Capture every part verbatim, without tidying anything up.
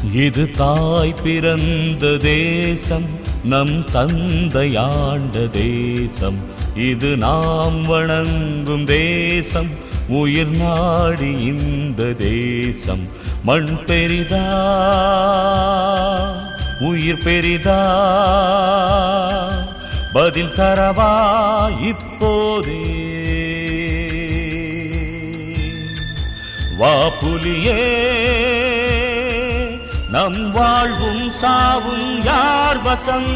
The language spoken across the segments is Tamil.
இது தாய் பிறந்த தேசம், நம் தந்தையாண்ட தேசம். இது நாம் வணங்கும் தேசம், உயிர் நாடி இந்த தேசம். மண் பெரிதா உயிர் பெரிதா, பதில் தரவா இப்போதே. வா புலியே, நம் வாழ்வும் சாவும் யார் வசம்?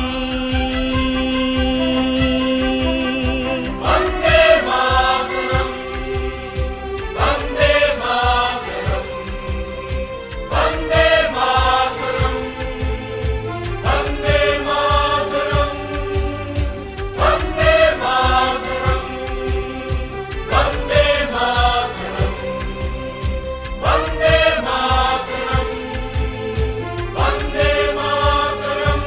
வந்தே மாதரம், வந்தே மாதரம், வந்தே மாதரம், வந்தே மாதரம், வந்தே மாதரம், வந்தே மாதரம், வந்தே மாதரம், வந்தே மாதரம்.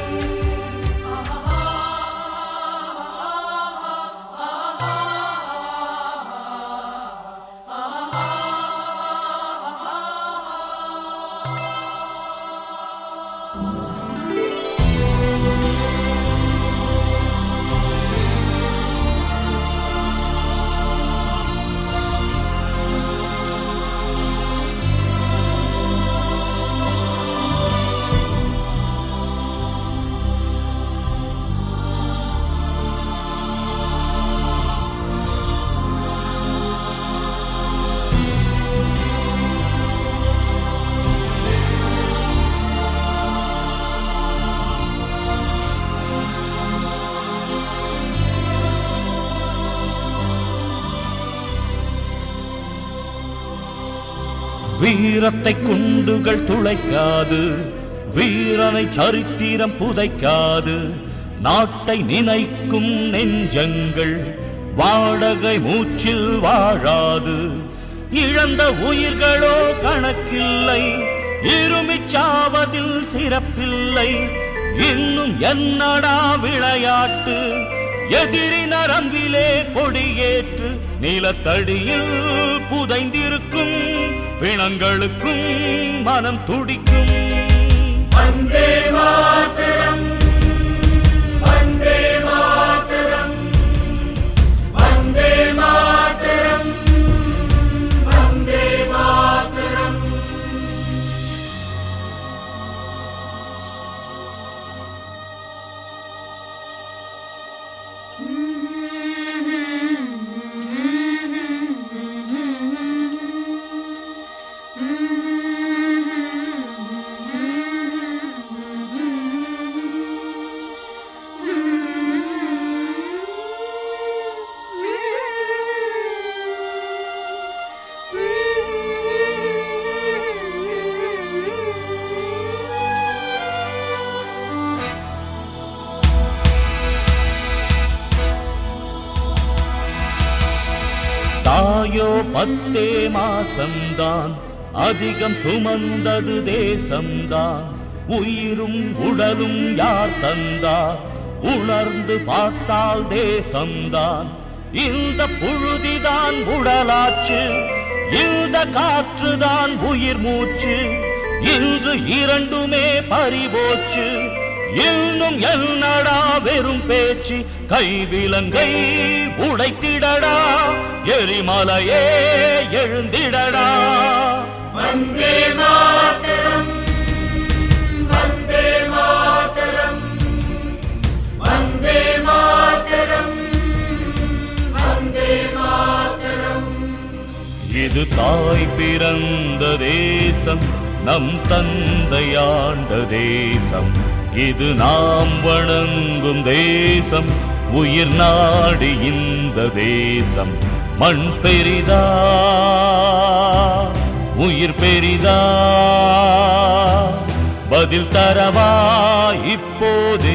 வீரத்தை குண்டுகள் துளைக்காது, வீரனை சரித்திரம் புதைக்காது. நாட்டை நினைக்கும் நெஞ்சங்கள் வாடகை மூச்சில் வாழாது. இழந்த உயிர்களோ கணக்கில்லை, இருமிச்சாவதில் சிறப்பில்லை. இன்னும் என்னடா விளையாட்டு? எதிரி நரம்பிலே கொடியேற்று, நிலத்தடியில் புதைந்திருக்கும் பிணங்களுக்கும் மனம் துடிக்கும். வந்தே மாதரம், வந்தே மாதரம், வந்தே மாதரம், வந்தே மாதரம். தாயோ பத்தே மாசம்தான், அதிகம் சுமந்தது தேசம்தான். உயிரும் உடலும் யார் தந்தார்? உணர்ந்து பார்த்தால் தேசம்தான். இந்த புழுதிதான் உடலாச்சு, இந்த காற்றுதான் உயிர் மூச்சு. இன்று இரண்டுமே பறிபோச்சு, இன்னும் என்னடா வெறும் பேச்சு? கைவிலங்கை உடைத்திடடா, எரிமலையே எழுந்திடடா. வந்தே மாதரம், வந்தே மாதரம், வந்தே மாதரம், வந்தே மாதரம். இது தாய் பிறந்த தேசம், நம் தந்தையாண்ட தேசம். இது நாம் வணங்கும் தேசம், உயிர் நாடி இந்த தேசம். மண் பெரிதா உயிர் பெரிதா, பதில் தரவா இப்போதே.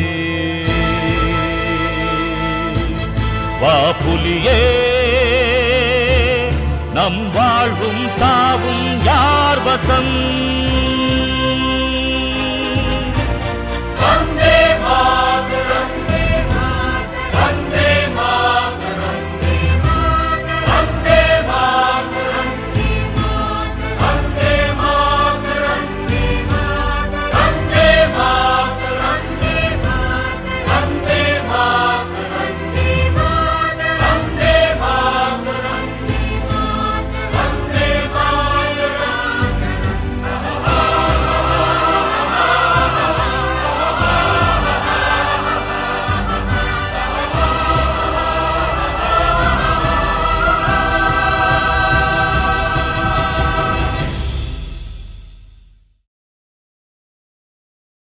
வா புலியே, நம் வாழ்வும் சாவும் யார் வசம்? வந்தே மாதரம்.